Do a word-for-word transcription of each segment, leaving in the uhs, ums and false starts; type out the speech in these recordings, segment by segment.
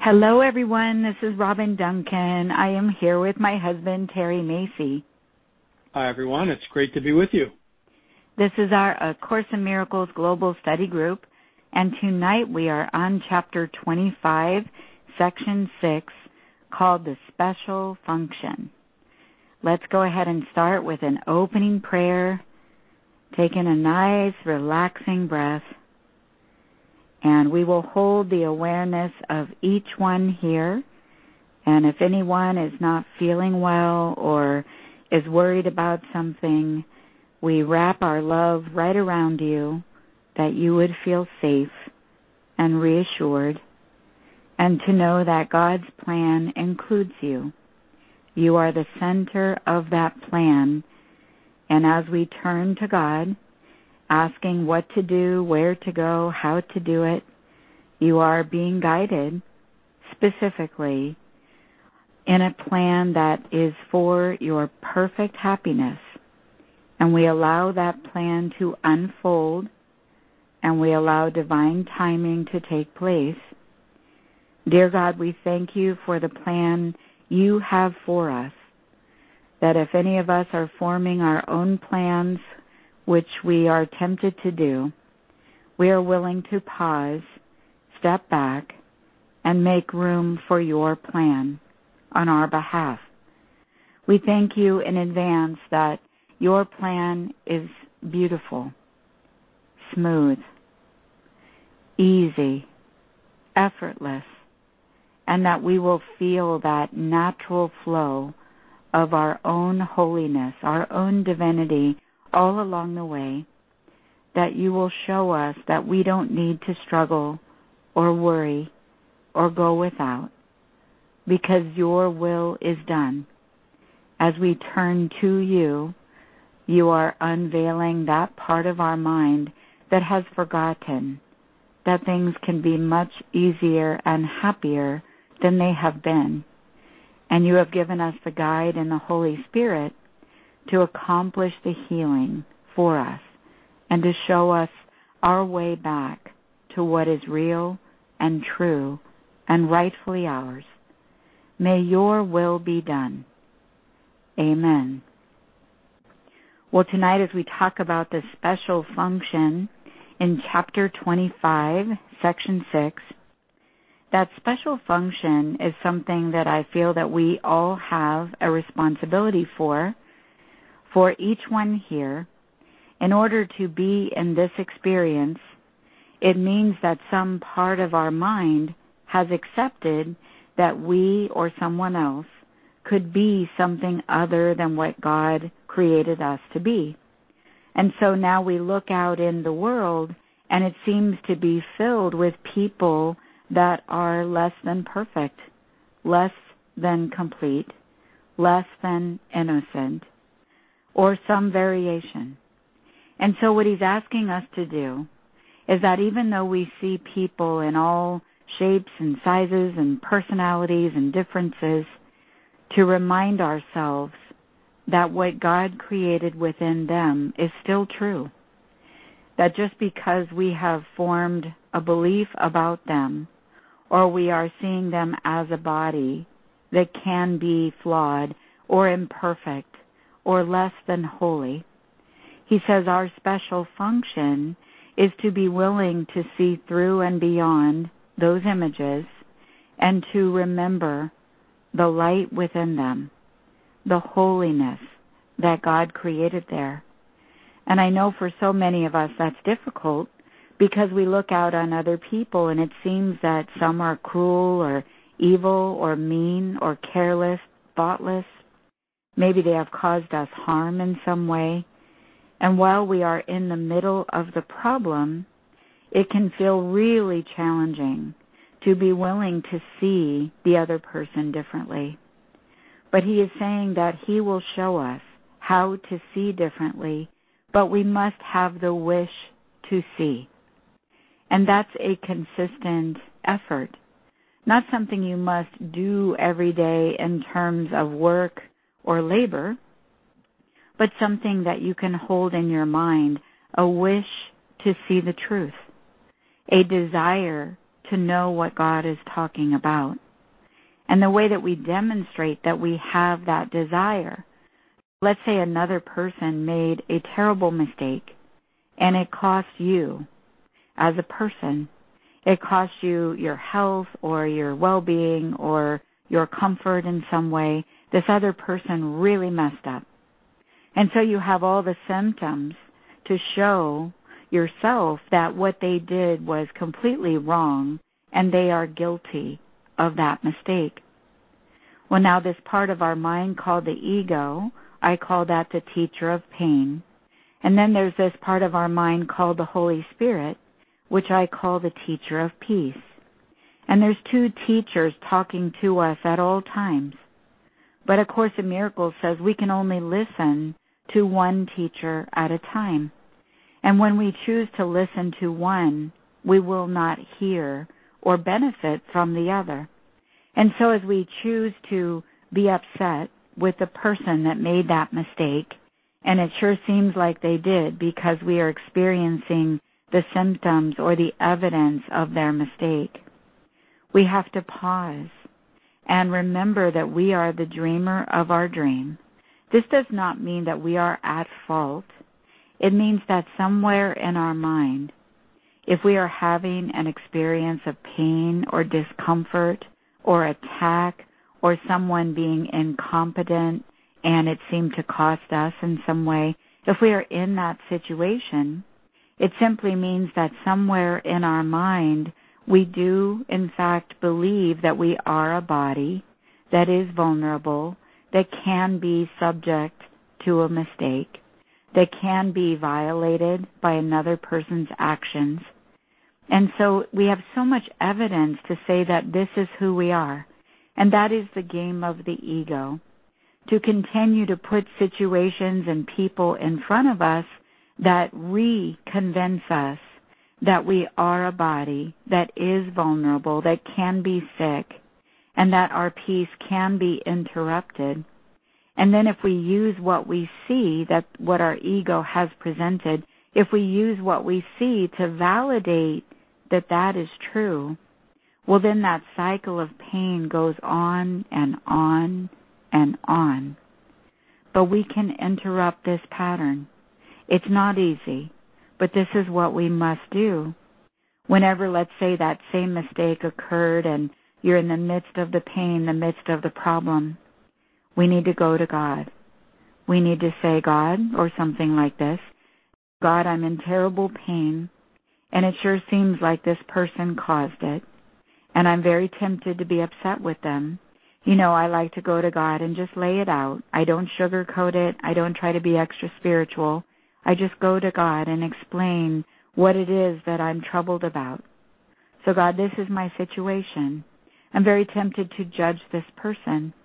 Hello, everyone. This is Robin Duncan. I am here with my husband, Terry Macy. Hi, everyone. It's great to be with you. This is our A Course in Miracles Global Study Group, and tonight we are on Chapter twenty-five, Section six, called The Special Function. Let's go ahead and start with an opening prayer, taking a nice, relaxing breath. And we will hold the awareness of each one here. And if anyone is not feeling well or is worried about something, we wrap our love right around you that you would feel safe and reassured, and to know that God's plan includes you. You are the center of that plan. And as we turn to God, asking what to do, where to go, how to do it, you are being guided specifically in a plan that is for your perfect happiness. And we allow that plan to unfold, and we allow divine timing to take place. Dear God, we thank you for the plan you have for us, that if any of us are forming our own plans, which we are tempted to do, we are willing to pause, step back, and make room for your plan on our behalf. We thank you in advance that your plan is beautiful, smooth, easy, effortless, and that we will feel that natural flow of our own holiness, our own divinity, all along the way, that you will show us that we don't need to struggle or worry or go without, because your will is done. As we turn to you, you are unveiling that part of our mind that has forgotten that things can be much easier and happier than they have been. And you have given us the guide and the Holy Spirit to accomplish the healing for us and to show us our way back to what is real and true and rightfully ours. May your will be done. Amen. Well, tonight as we talk about the special function in Chapter twenty-five, Section six, that special function is something that I feel that we all have a responsibility for, for each one here. In order to be in this experience, it means that some part of our mind has accepted that we or someone else could be something other than what God created us to be. And so now we look out in the world, and it seems to be filled with people that are less than perfect, less than complete, less than innocent, or some variation. And so what he's asking us to do is that even though we see people in all shapes and sizes and personalities and differences, to remind ourselves that what God created within them is still true. That just because we have formed a belief about them, or we are seeing them as a body that can be flawed or imperfect or less than holy, he says our special function is to be willing to see through and beyond those images and to remember the light within them, the holiness that God created there. And I know for so many of us that's difficult because we look out on other people and it seems that some are cruel or evil or mean or careless, thoughtless. Maybe they have caused us harm in some way. And while we are in the middle of the problem, it can feel really challenging to be willing to see the other person differently. But he is saying that he will show us how to see differently, but we must have the wish to see. And that's a consistent effort, not something you must do every day in terms of work or labor, but something that you can hold in your mind, a wish to see the truth, a desire to know what God is talking about. And the way that we demonstrate that we have that desire, let's say another person made a terrible mistake and it cost you as a person. It cost you your health or your well-being or your comfort in some way. This other person really messed up. And so you have all the symptoms to show yourself that what they did was completely wrong and they are guilty of that mistake. Well, now this part of our mind called the ego, I call that the teacher of pain. And then there's this part of our mind called the Holy Spirit, which I call the teacher of peace. And there's two teachers talking to us at all times. But A Course in Miracles says we can only listen to one teacher at a time. And when we choose to listen to one, we will not hear or benefit from the other. And so as we choose to be upset with the person that made that mistake, and it sure seems like they did because we are experiencing the symptoms or the evidence of their mistake, we have to pause and remember that we are the dreamer of our dream. This does not mean that we are at fault. It means that somewhere in our mind, if we are having an experience of pain or discomfort or attack or someone being incompetent and it seemed to cost us in some way, if we are in that situation, it simply means that somewhere in our mind we do in fact believe that we are a body that is vulnerable, that can be subject to a mistake, that can be violated by another person's actions. And so we have so much evidence to say that this is who we are. And that is the game of the ego, to continue to put situations and people in front of us that re-convince us that we are a body that is vulnerable, that can be sick, and that our peace can be interrupted. And then if we use what we see, that what our ego has presented, if we use what we see to validate that that is true, well then that cycle of pain goes on and on and on. But we can interrupt this pattern. It's not easy, but this is what we must do. Whenever, let's say, that same mistake occurred and you're in the midst of the pain, the midst of the problem, we need to go to God. We need to say, God, or something like this, God, I'm in terrible pain, and it sure seems like this person caused it, and I'm very tempted to be upset with them. You know, I like to go to God and just lay it out. I don't sugarcoat it. I don't try to be extra spiritual. I just go to God and explain what it is that I'm troubled about. So God, this is my situation. I'm very tempted to judge this person.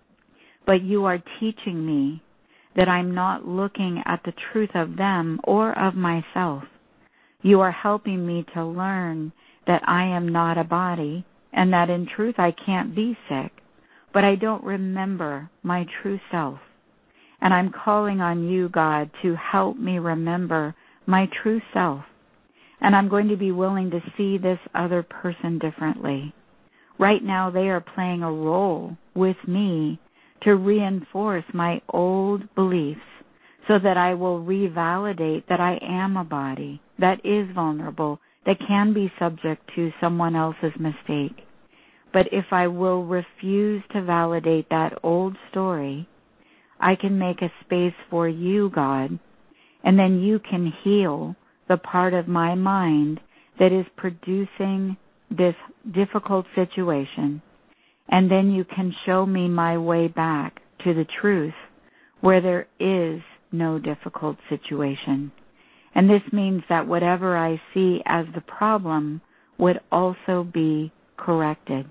But you are teaching me that I'm not looking at the truth of them or of myself. You are helping me to learn that I am not a body and that in truth I can't be sick, but I don't remember my true self. And I'm calling on you, God, to help me remember my true self. And I'm going to be willing to see this other person differently. Right now they are playing a role with me to reinforce my old beliefs so that I will revalidate that I am a body that is vulnerable, that can be subject to someone else's mistake. But if I will refuse to validate that old story, I can make a space for you, God, and then you can heal the part of my mind that is producing this difficult situation. And then you can show me my way back to the truth where there is no difficult situation. And this means that whatever I see as the problem would also be corrected.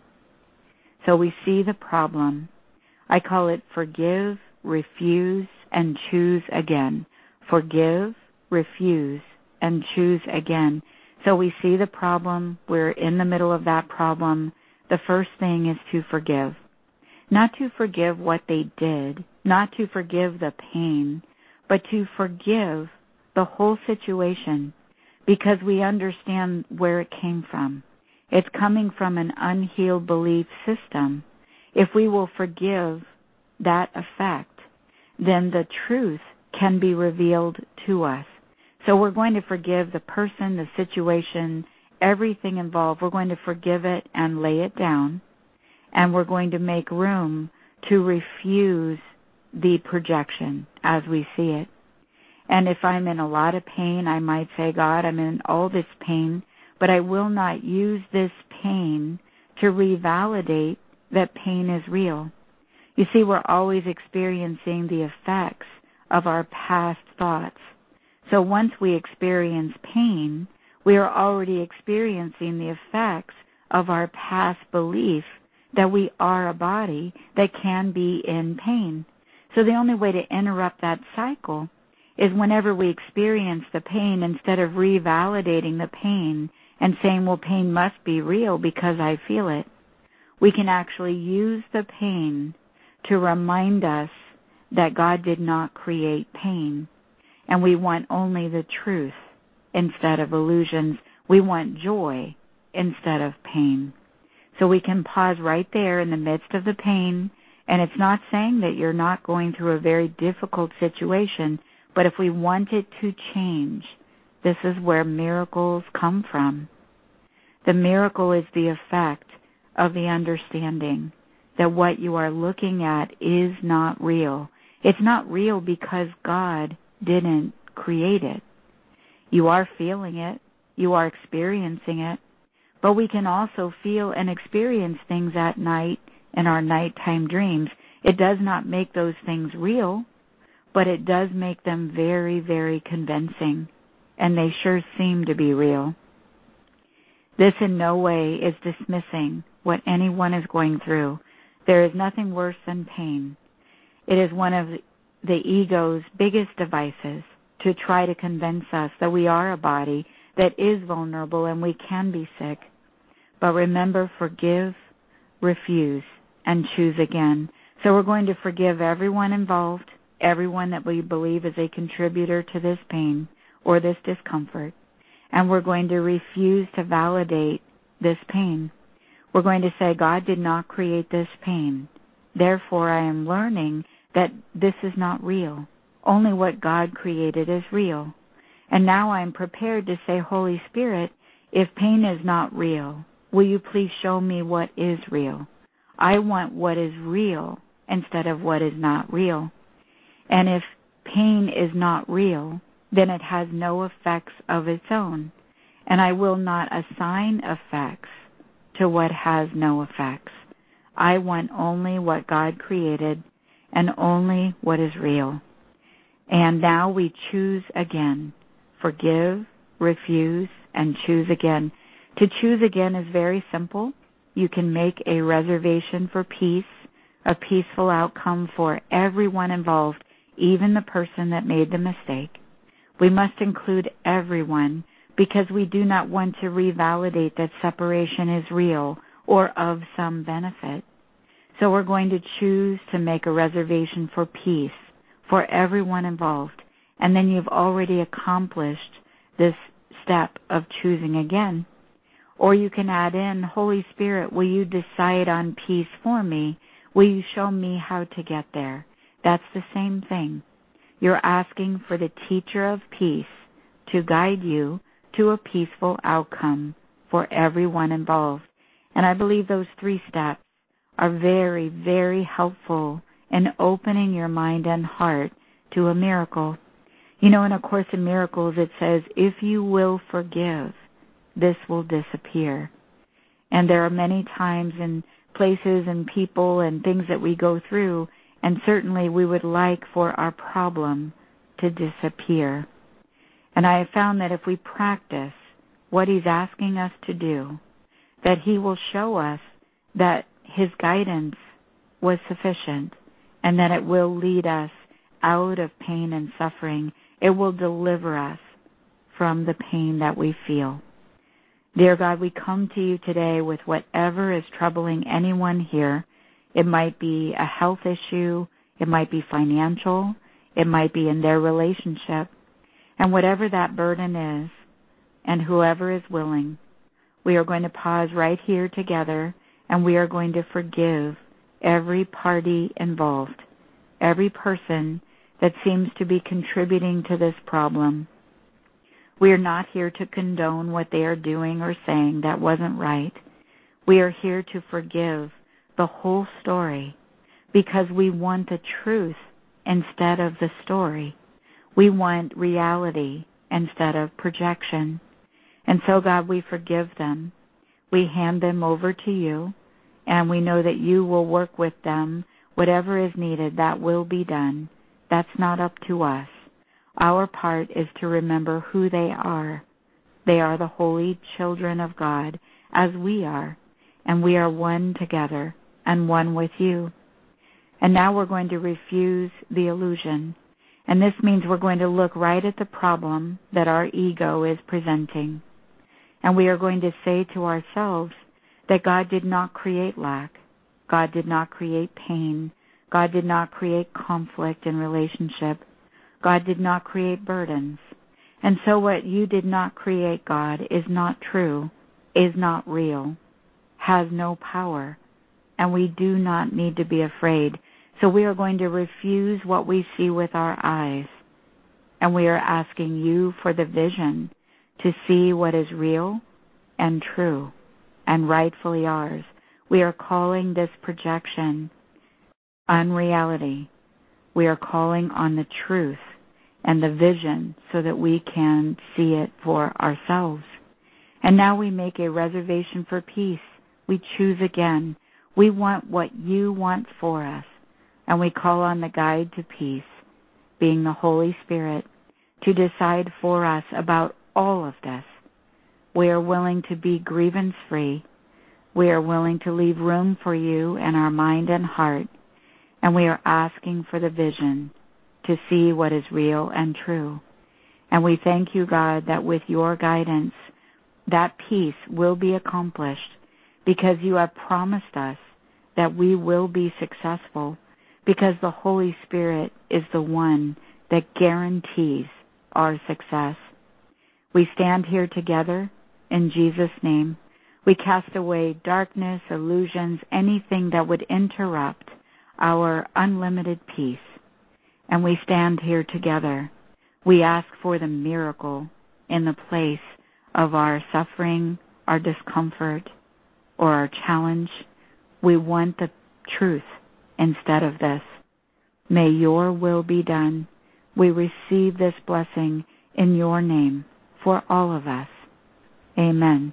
So we see the problem. I call it forgive, refuse, and choose again. Forgive, refuse, and choose again. So we see the problem. We're in the middle of that problem. The first thing is to forgive. Not to forgive what they did, not to forgive the pain, but to forgive the whole situation because we understand where it came from. It's coming from an unhealed belief system. If we will forgive that effect, then the truth can be revealed to us. So we're going to forgive the person, the situation, everything involved. We're going to forgive it and lay it down, and we're going to make room to refuse the projection as we see it. And if I'm in a lot of pain, I might say, God, I'm in all this pain, but I will not use this pain to revalidate that pain is real. You see, we're always experiencing the effects of our past thoughts. So once we experience pain, we are already experiencing the effects of our past belief that we are a body that can be in pain. So the only way to interrupt that cycle is whenever we experience the pain, instead of revalidating the pain and saying, well, pain must be real because I feel it, we can actually use the pain to remind us that God did not create pain, and we want only the truth instead of illusions. We want joy instead of pain. So we can pause right there in the midst of the pain, and it's not saying that you're not going through a very difficult situation, but if we want it to change, this is where miracles come from. The miracle is the effect of the understanding that what you are looking at is not real. It's not real because God didn't create it. You are feeling it. You are experiencing it. But we can also feel and experience things at night in our nighttime dreams. It does not make those things real, but it does make them very, very convincing, and they sure seem to be real. This in no way is dismissing what anyone is going through. There is nothing worse than pain. It is one of the ego's biggest devices to try to convince us that we are a body that is vulnerable and we can be sick. But remember, forgive, refuse, and choose again. So we're going to forgive everyone involved, everyone that we believe is a contributor to this pain or this discomfort. And we're going to refuse to validate this pain. We're going to say, God did not create this pain. Therefore, I am learning that this is not real. Only what God created is real. And now I am prepared to say, Holy Spirit, if pain is not real, will you please show me what is real? I want what is real instead of what is not real. And if pain is not real, then it has no effects of its own. And I will not assign effects to what has no effects. I want only what God created and only what is real. And now we choose again. Forgive, refuse, and choose again. To choose again is very simple. You can make a reservation for peace, a peaceful outcome for everyone involved, even the person that made the mistake. We must include everyone because we do not want to revalidate that separation is real or of some benefit. So we're going to choose to make a reservation for peace for everyone involved. And then you've already accomplished this step of choosing again. Or you can add in, Holy Spirit, will you decide on peace for me? Will you show me how to get there? That's the same thing. You're asking for the teacher of peace to guide you to a peaceful outcome for everyone involved. And I believe those three steps are very, very helpful in opening your mind and heart to a miracle. You know, in A Course in Miracles, it says, if you will forgive, this will disappear. And there are many times and places and people and things that we go through, and certainly we would like for our problem to disappear. And I have found that if we practice what He's asking us to do, that He will show us that His guidance was sufficient and that it will lead us out of pain and suffering. It will deliver us from the pain that we feel. Dear God, we come to you today with whatever is troubling anyone here. It might be a health issue. It might be financial. It might be in their relationship. And whatever that burden is, and whoever is willing, we are going to pause right here together, and we are going to forgive every party involved, every person that seems to be contributing to this problem. We are not here to condone what they are doing or saying that wasn't right. We are here to forgive the whole story because we want the truth instead of the story. We want reality instead of projection. And so, God, we forgive them. We hand them over to you, and we know that you will work with them. Whatever is needed, that will be done. That's not up to us. Our part is to remember who they are. They are the holy children of God, as we are, and we are one together and one with you. And now we're going to refuse the illusion. And this means we're going to look right at the problem that our ego is presenting. And we are going to say to ourselves that God did not create lack. God did not create pain. God did not create conflict in relationship. God did not create burdens. And so what you did not create, God, is not true, is not real, has no power, and we do not need to be afraid. So we are going to refuse what we see with our eyes, and we are asking you for the vision to see what is real and true and rightfully ours. We are calling this projection unreality. We are calling on the truth and the vision so that we can see it for ourselves. And now we make a reservation for peace. We choose again. We want what you want for us. And we call on the guide to peace, being the Holy Spirit, to decide for us about all of this. We are willing to be grievance-free. We are willing to leave room for you in our mind and heart. And we are asking for the vision to see what is real and true. And we thank you, God, that with your guidance, that peace will be accomplished because you have promised us that we will be successful because the Holy Spirit is the one that guarantees our success. We stand here together in Jesus' name. We cast away darkness, illusions, anything that would interrupt our unlimited peace. And we stand here together. We ask for the miracle in the place of our suffering, our discomfort, or our challenge. We want the truth instead of this. May your will be done. We receive this blessing in your name for all of us. Amen.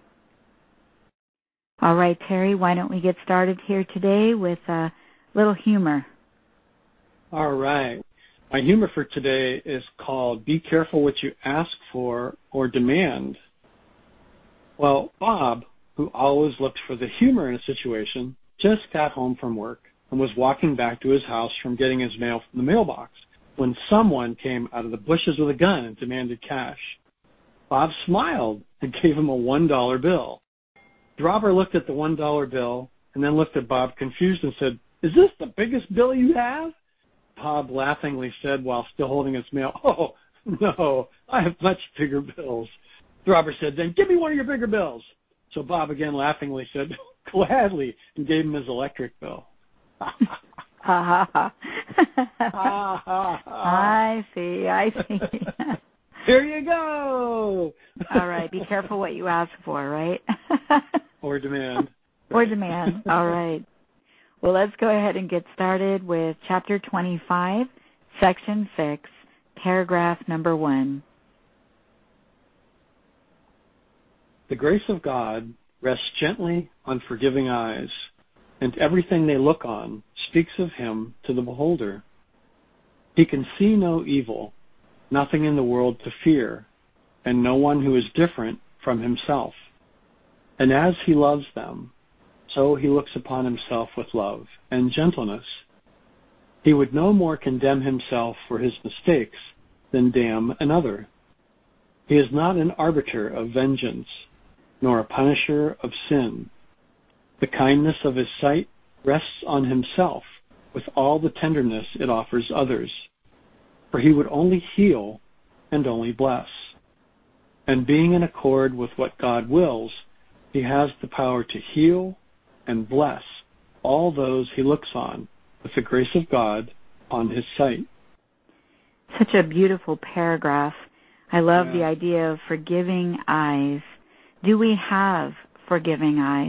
All right, Terry, why don't we get started here today with a little humor. All right. My humor for today is called Be Careful What You Ask For or Demand. Well, Bob, who always looked for the humor in a situation, just got home from work and was walking back to his house from getting his mail from the mailbox when someone came out of the bushes with a gun and demanded cash. Bob smiled and gave him a one dollar bill. The robber looked at the one dollar bill and then looked at Bob confused and said, "Is this the biggest bill you have?" Bob laughingly said while still holding his mail, "Oh, no, I have much bigger bills." The robber said, "Then give me one of your bigger bills." So Bob again laughingly said, "Gladly," and gave him his electric bill. Ha ha ha. I see, I see. Here you go. All right, be careful what you ask for, right? Or demand. Or demand, all right. Well, let's go ahead and get started with Chapter twenty-five, Section six, Paragraph number one. The grace of God rests gently on forgiving eyes, and everything they look on speaks of him to the beholder. He can see no evil, nothing in the world to fear, and no one who is different from himself. And as he loves them, so he looks upon himself with love and gentleness. He would no more condemn himself for his mistakes than damn another. He is not an arbiter of vengeance, nor a punisher of sin. The kindness of his sight rests on himself with all the tenderness it offers others, for he would only heal and only bless. And being in accord with what God wills, He has the power to heal and bless all those he looks on with the grace of God on his sight. Such a beautiful paragraph. I love Yeah. the idea of forgiving eyes. Do we have forgiving eyes?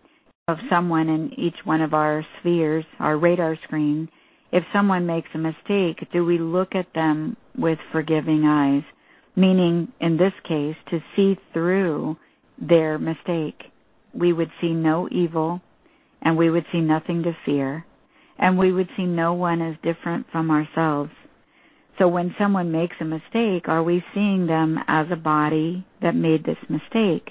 Of someone in each one of our spheres, our radar screen, if someone makes a mistake, do we look at them with forgiving eyes? Meaning, in this case, to see through their mistake. We would see no evil, and we would see nothing to fear, and we would see no one as different from ourselves. So when someone makes a mistake, are we seeing them as a body that made this mistake?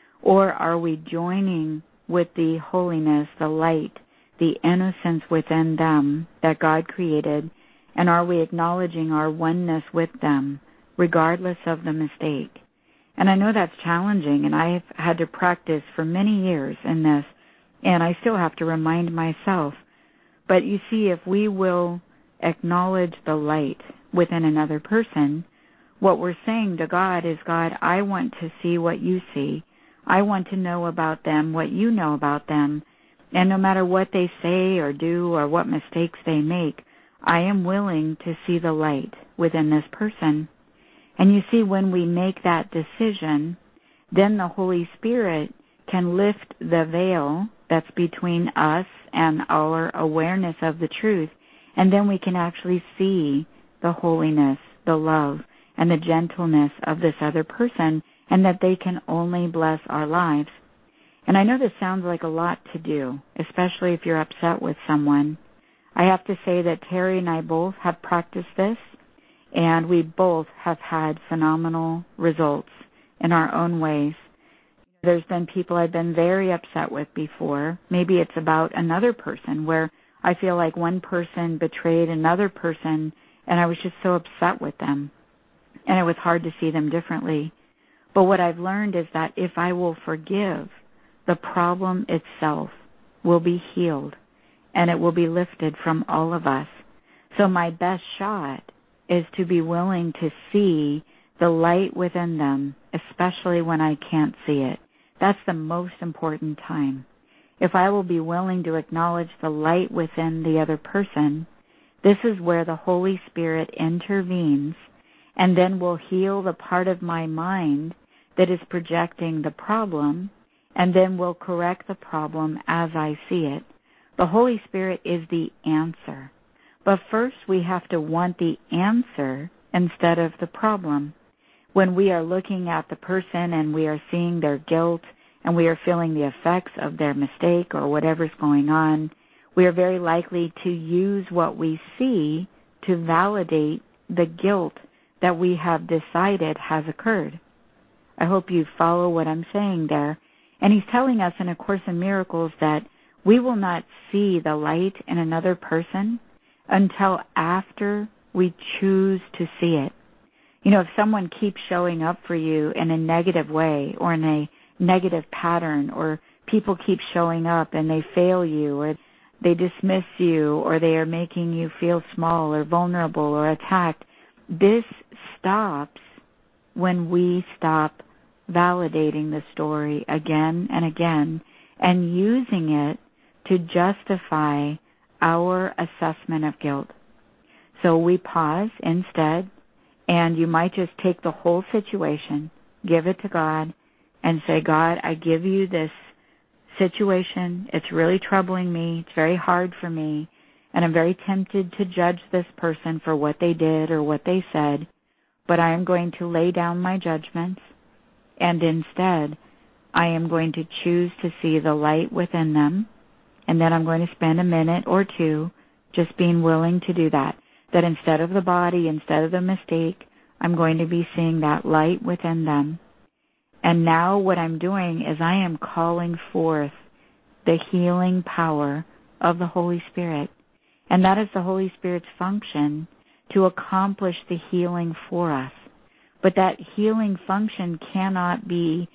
Or are we joining with the holiness, the light, the innocence within them that God created, and are we acknowledging our oneness with them, regardless of the mistake? And I know that's challenging, and I've had to practice for many years in this, and I still have to remind myself. But you see, if we will acknowledge the light within another person, what we're saying to God is, God, I want to see what you see. I want to know about them what you know about them. And no matter what they say or do or what mistakes they make, I am willing to see the light within this person. And you see, when we make that decision, then the Holy Spirit can lift the veil that's between us and our awareness of the truth, and then we can actually see the holiness, the love, and the gentleness of this other person, and that they can only bless our lives. And I know this sounds like a lot to do, especially if you're upset with someone. I have to say that Terry and I both have practiced this, and we both have had phenomenal results in our own ways. There's been people I've been very upset with before. Maybe it's about another person where I feel like one person betrayed another person, and I was just so upset with them, and it was hard to see them differently. But what I've learned is that if I will forgive, the problem itself will be healed, and it will be lifted from all of us. So my best shot is to be willing to see the light within them, especially when I can't see it. That's the most important time. If I will be willing to acknowledge the light within the other person, this is where the Holy Spirit intervenes and then will heal the part of my mind that is projecting the problem, and then will correct the problem as I see it. The Holy Spirit is the answer. But first we have to want the answer instead of the problem. When we are looking at the person and we are seeing their guilt and we are feeling the effects of their mistake or whatever's going on, we are very likely to use what we see to validate the guilt that we have decided has occurred. I hope you follow what I'm saying there. And he's telling us in A Course in Miracles that we will not see the light in another person until after we choose to see it. You know, if someone keeps showing up for you in a negative way or in a negative pattern, or people keep showing up and they fail you, or they dismiss you, or they are making you feel small or vulnerable or attacked, this stops when we stop validating the story again and again and using it to justify our assessment of guilt. So we pause instead, and you might just take the whole situation, give it to God, and say, God, I give you this situation. It's really troubling me. It's very hard for me, and I'm very tempted to judge this person for what they did or what they said, but I am going to lay down my judgments, and instead I am going to choose to see the light within them. And then I'm going to spend a minute or two just being willing to do that. That instead of the body, instead of the mistake, I'm going to be seeing that light within them. And now what I'm doing is I am calling forth the healing power of the Holy Spirit. And that is the Holy Spirit's function, to accomplish the healing for us. But that healing function cannot be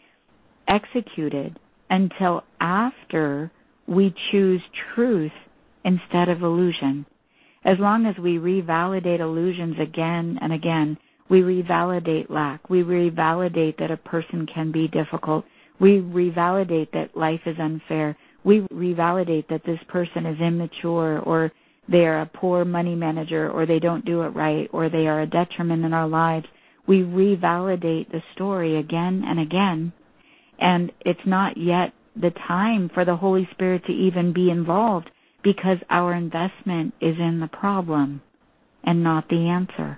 executed until after we choose truth instead of illusion. As long as we revalidate illusions again and again, we revalidate lack, we revalidate that a person can be difficult, We revalidate that life is unfair. We revalidate that this person is immature, or they are a poor money manager, or they don't do it right, or they are a detriment in our lives. We revalidate the story again and again, and it's not yet the time for the Holy Spirit to even be involved, because our investment is in the problem and not the answer.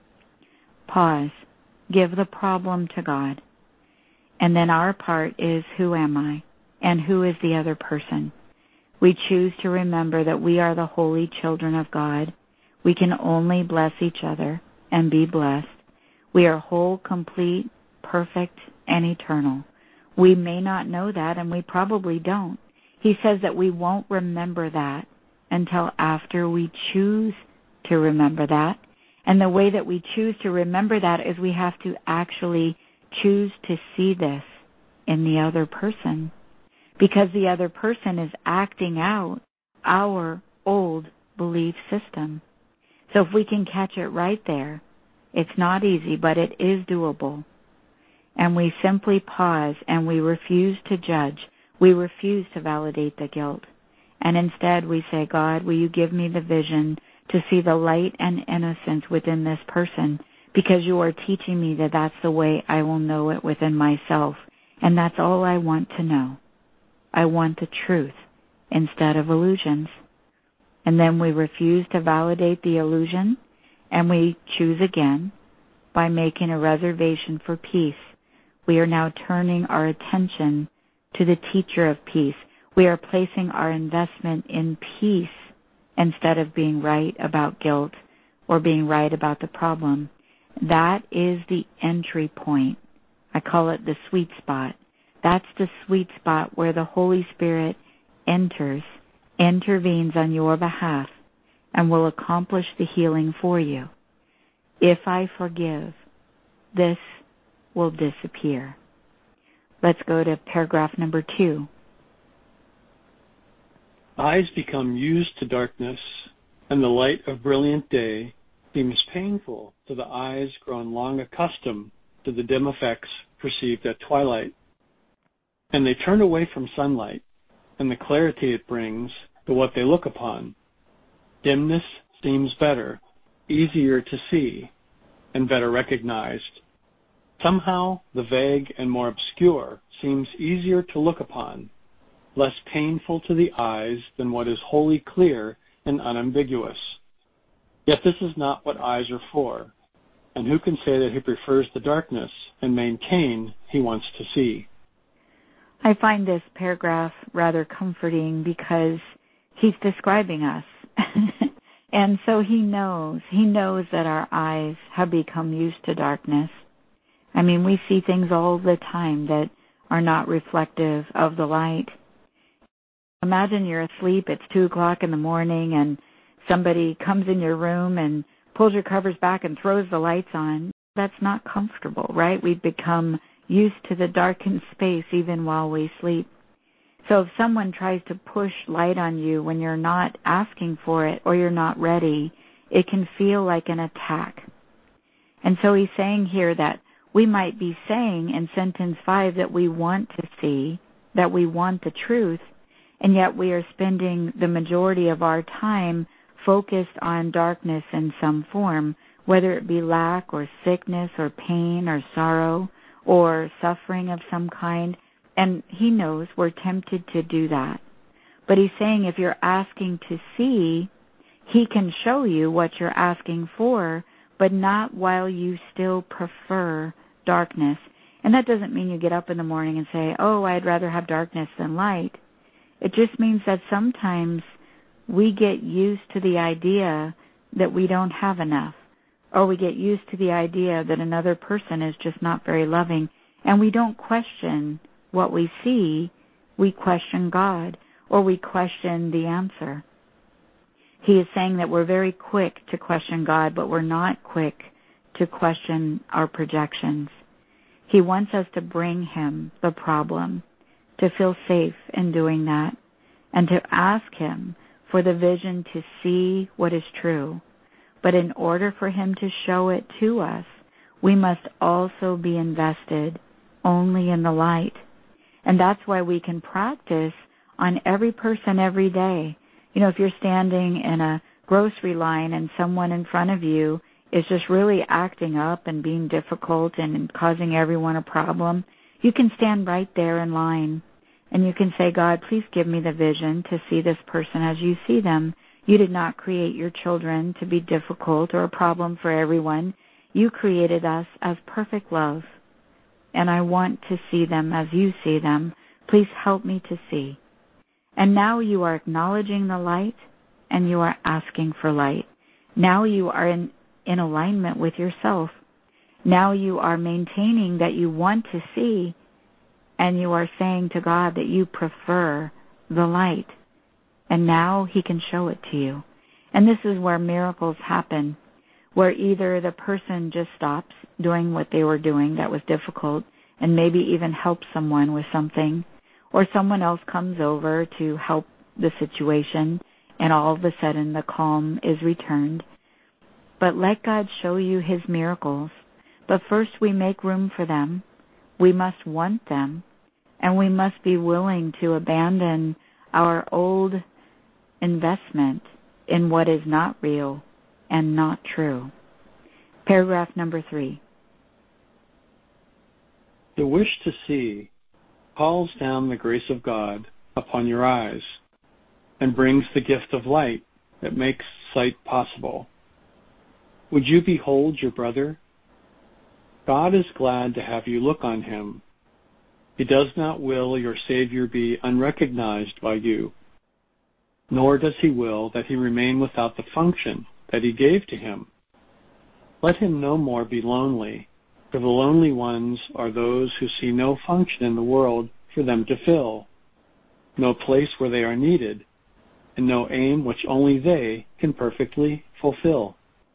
Pause. Give the problem to God. And then our part is, who am I? And who is the other person? We choose to remember that we are the holy children of God. We can only bless each other and be blessed. We are whole, complete, perfect, and eternal. We may not know that, and we probably don't. He says that we won't remember that until after we choose to remember that. And the way that we choose to remember that is we have to actually choose to see this in the other person, because the other person is acting out our old belief system. So if we can catch it right there, it's not easy, but it is doable. And we simply pause and we refuse to judge. We refuse to validate the guilt. And instead we say, God, will you give me the vision to see the light and innocence within this person, because you are teaching me that that's the way I will know it within myself. And that's all I want to know. I want the truth instead of illusions. And then we refuse to validate the illusion, and we choose again by making a reservation for peace. We are now turning our attention to the teacher of peace. We are placing our investment in peace instead of being right about guilt or being right about the problem. That is the entry point. I call it the sweet spot. That's the sweet spot where the Holy Spirit enters, intervenes on your behalf, and will accomplish the healing for you. If I forgive, this will disappear. Let's go to paragraph number two. Eyes become used to darkness, and the light of brilliant day seems painful to the eyes grown long accustomed to the dim effects perceived at twilight. And they turn away from sunlight and the clarity it brings to what they look upon. Dimness seems better, easier to see, and better recognized. Somehow the vague and more obscure seems easier to look upon, less painful to the eyes than what is wholly clear and unambiguous. Yet this is not what eyes are for, and who can say that he prefers the darkness and maintain he wants to see? I find this paragraph rather comforting because he's describing us. And so he knows, he knows that our eyes have become used to darkness. I mean, we see things all the time that are not reflective of the light. Imagine you're asleep, it's two o'clock in the morning, and somebody comes in your room and pulls your covers back and throws the lights on. That's not comfortable, right? We've become used to the darkened space even while we sleep. So if someone tries to push light on you when you're not asking for it or you're not ready, it can feel like an attack. And so he's saying here that we might be saying in sentence five that we want to see, that we want the truth, and yet we are spending the majority of our time focused on darkness in some form, whether it be lack or sickness or pain or sorrow or suffering of some kind. And he knows we're tempted to do that. But he's saying if you're asking to see, he can show you what you're asking for, but not while you still prefer darkness. And that doesn't mean you get up in the morning and say, oh, I'd rather have darkness than light. It just means that sometimes we get used to the idea that we don't have enough, or we get used to the idea that another person is just not very loving, and we don't question what we see, we question God, or we question the answer. He is saying that we're very quick to question God, but we're not quick to question our projections. He wants us to bring him the problem, to feel safe in doing that, and to ask him for the vision to see what is true. But in order for him to show it to us, we must also be invested only in the light. And that's why we can practice on every person every day. You know, if you're standing in a grocery line and someone in front of you is just really acting up and being difficult and causing everyone a problem, you can stand right there in line and you can say, God, please give me the vision to see this person as you see them. You did not create your children to be difficult or a problem for everyone. You created us as perfect love, and I want to see them as you see them. Please help me to see. And now you are acknowledging the light, and you are asking for light. Now you are in, in alignment with yourself. Now you are maintaining that you want to see, and you are saying to God that you prefer the light. And now He can show it to you. And this is where miracles happen, where either the person just stops doing what they were doing that was difficult and maybe even helps someone with something, or someone else comes over to help the situation, and all of a sudden the calm is returned. But let God show you His miracles. But first we make room for them. We must want them, and we must be willing to abandon our old investment in what is not real and not true. Paragraph number three. The wish to see calls down the grace of God upon your eyes and brings the gift of light that makes sight possible. Would you behold your brother? God is glad to have you look on him. He does not will your Savior be unrecognized by you, nor does he will that he remain without the function that he gave to him. Let him no more be lonely, for the lonely ones are those who see no function in the world for them to fill, no place where they are needed, and no aim which only they can perfectly fulfill.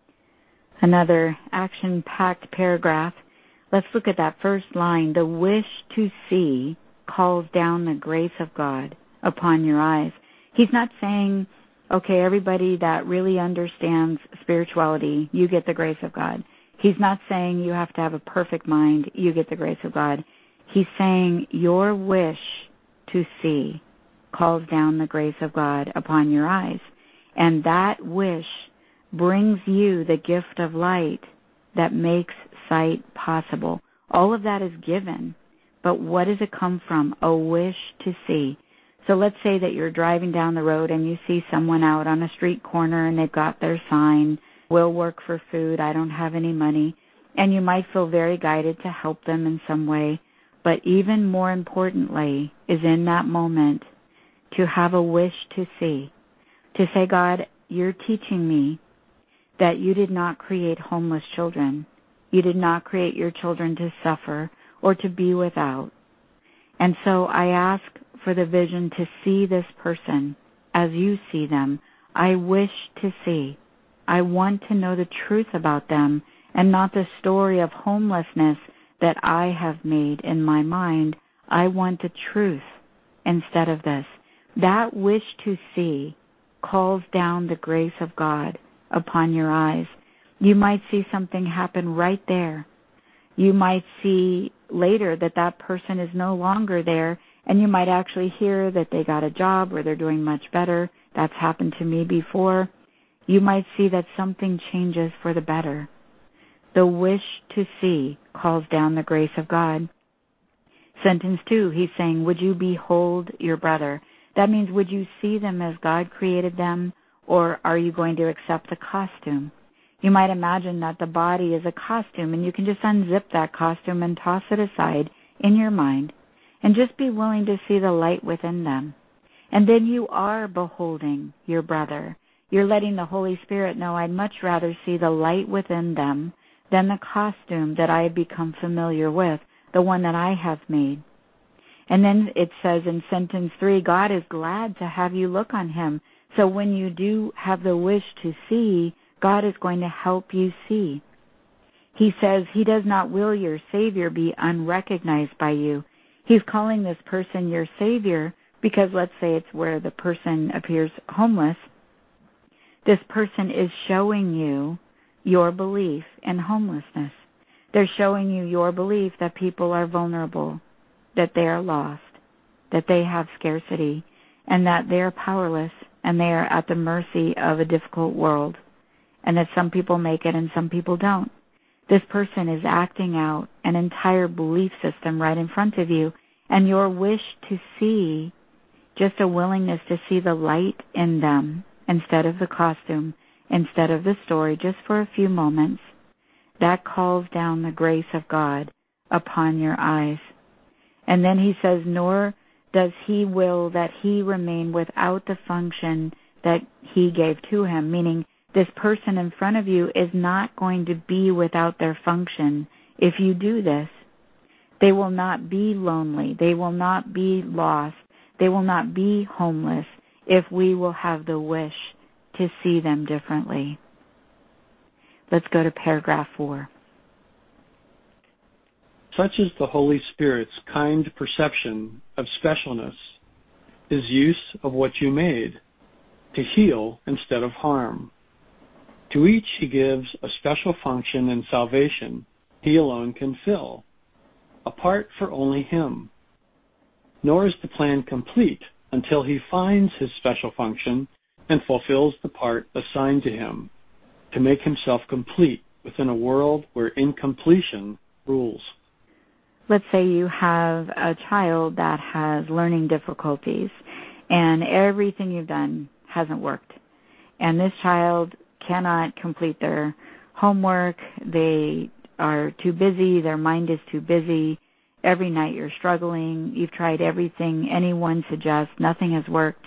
Another action-packed paragraph. Let's look at that first line. The wish to see calls down the grace of God upon your eyes. He's not saying, okay, everybody that really understands spirituality, you get the grace of God. He's not saying you have to have a perfect mind, you get the grace of God. He's saying your wish to see calls down the grace of God upon your eyes. And that wish brings you the gift of light that makes sight possible. All of that is given. But what does it come from? A wish to see. So let's say that you're driving down the road and you see someone out on a street corner and they've got their sign, will work for food, I don't have any money, and you might feel very guided to help them in some way. But even more importantly is in that moment to have a wish to see, to say, God, you're teaching me that you did not create homeless children. You did not create your children to suffer or to be without. And so I ask for the vision to see this person as you see them. I wish to see. I want to know the truth about them and not the story of homelessness that I have made in my mind. I want the truth instead of this. That wish to see calls down the grace of God upon your eyes. You might see something happen right there. You might see later that that person is no longer there, and you might actually hear that they got a job or they're doing much better. That's happened to me before. You might see that something changes for the better. The wish to see calls down the grace of God. Sentence two, he's saying, would you behold your brother? That means, would you see them as God created them, or are you going to accept the costume? You might imagine that the body is a costume, and you can just unzip that costume and toss it aside in your mind, and just be willing to see the light within them. And then you are beholding your brother. You're letting the Holy Spirit know, I'd much rather see the light within them than the costume that I have become familiar with, the one that I have made. And then it says in sentence three, God is glad to have you look on him. So when you do have the wish to see, God is going to help you see. He says he does not will your Savior be unrecognized by you. He's calling this person your Savior because let's say it's where the person appears homeless. This person is showing you your belief in homelessness. They're showing you your belief that people are vulnerable, that they are lost, that they have scarcity and that they are powerless and they are at the mercy of a difficult world, and that some people make it and some people don't. This person is acting out an entire belief system right in front of you, and your wish to see, just a willingness to see the light in them instead of the costume, instead of the story, just for a few moments, that calls down the grace of God upon your eyes. And then he says, nor does he will that he remain without the function that he gave to him, meaning this person in front of you is not going to be without their function if you do this. They will not be lonely. They will not be lost. They will not be homeless if we will have the wish to see them differently. Let's go to paragraph four. Such is the Holy Spirit's kind perception of specialness, his use of what you made, to heal instead of harm. To each he gives a special function in salvation he alone can fill, apart for only him. Nor is the plan complete until he finds his special function and fulfills the part assigned to him, to make himself complete within a world where incompletion rules. Let's say you have a child that has learning difficulties and everything you've done hasn't worked. And this child cannot complete their homework. They are too busy. Their mind is too busy. Every night you're struggling. You've tried everything anyone suggests. Nothing has worked.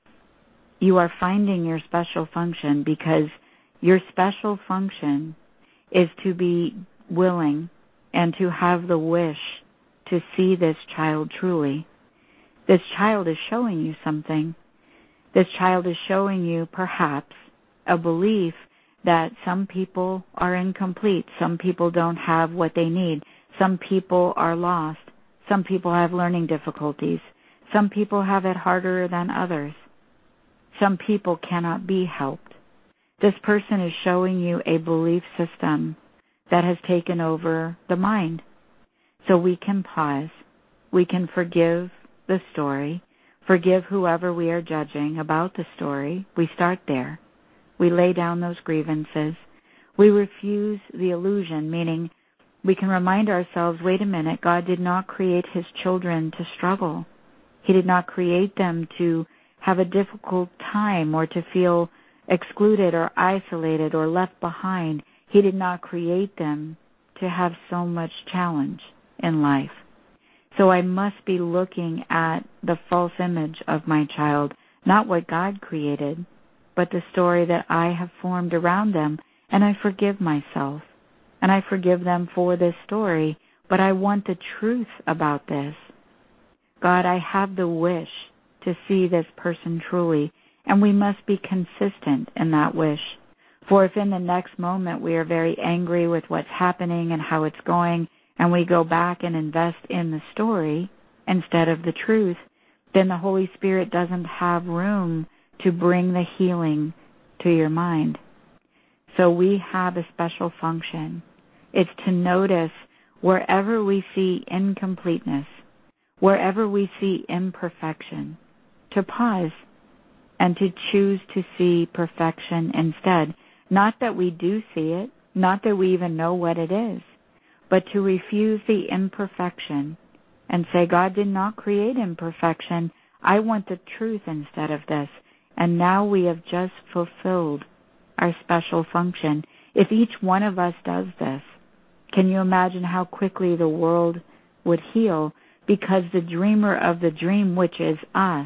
You are finding your special function because your special function is to be willing and to have the wish to see this child truly. This child is showing you something. This child is showing you perhaps a belief that some people are incomplete. Some people don't have what they need. Some people are lost. Some people have learning difficulties. Some people have it harder than others. Some people cannot be helped. This person is showing you a belief system that has taken over the mind. So we can pause. We can forgive the story, forgive whoever we are judging about the story. We start there. We lay down those grievances. We refuse the illusion, meaning we can remind ourselves, wait a minute, God did not create his children to struggle. He did not create them to have a difficult time or to feel excluded or isolated or left behind. He did not create them to have so much challenge in life. So I must be looking at the false image of my child, not what God created, but the story that I have formed around them, and I forgive myself. And I forgive them for this story, but I want the truth about this. God, I have the wish to see this person truly, and we must be consistent in that wish. For if in the next moment we are very angry with what's happening and how it's going, and we go back and invest in the story instead of the truth, then the Holy Spirit doesn't have room to bring the healing to your mind. So we have a special function. It's to notice wherever we see incompleteness, wherever we see imperfection, to pause and to choose to see perfection instead. Not that we do see it, not that we even know what it is, but to refuse the imperfection and say, God did not create imperfection. I want the truth instead of this. And now we have just fulfilled our special function. If each one of us does this, can you imagine how quickly the world would heal? Because the dreamer of the dream, which is us,